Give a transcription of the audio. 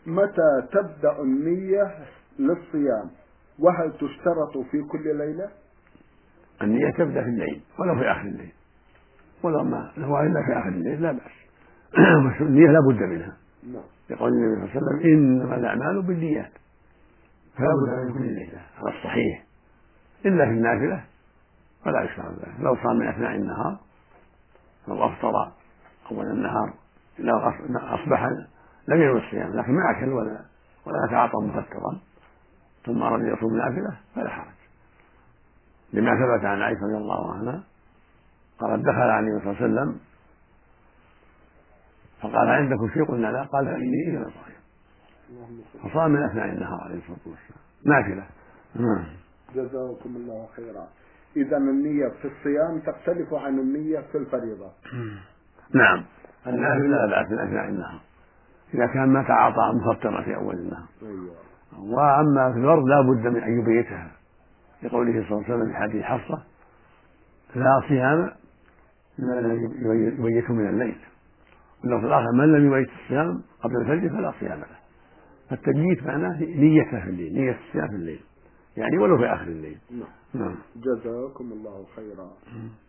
متى تبدأ النية للصيام؟ وهل تشترط في كل ليلة؟ النية تبدأ في الليل ولو في آخر الليل، ولو ما هو إلا في آخر الليل لا بأس. النية لا بد منها، يقول النبي صلى الله عليه وسلم إنما الأعمال بالنيات، فلا بد من كل ليلة على الصحيح، إلا في النافلة فلا يشرع ذلك. لو صام من أثناء النهار لو أفطر أول النهار لو أصبح لم ينوي الصيام لكن ما أكل ولا تعاطى مفطرا ثم أراد يصوم نافلة فلا حرج، لما ثبت عن عائشة رضي الله عنها قالت دخل عليه صلى الله عليه وسلم فقال عندكم شيء؟ قلنا لا. قال فإني إذا صائم، فصام من أثناء النهار عليه الصلاة والسلام نافلة. جزاكم الله خيرا. إذا النية في الصيام تختلف عن النية في الفريضة. نعم، النافلة لا بأس من أثناء النهار إذا كان ما تعاطى مفطرا في أول النهار. وأما في الفرض لا بد من أن يبيتها، لقوله صلى الله عليه وسلم في حديث حفصة لا صيام لمن يبيت من الليل، واللفظ الآخر من لم يبيت الصيام قبل الفجر فلا صيام له. فالتبييت معناه نيته في الليل، نية الصيام في الليل يعني ولو في آخر الليل. نعم. جزاكم الله خيرا.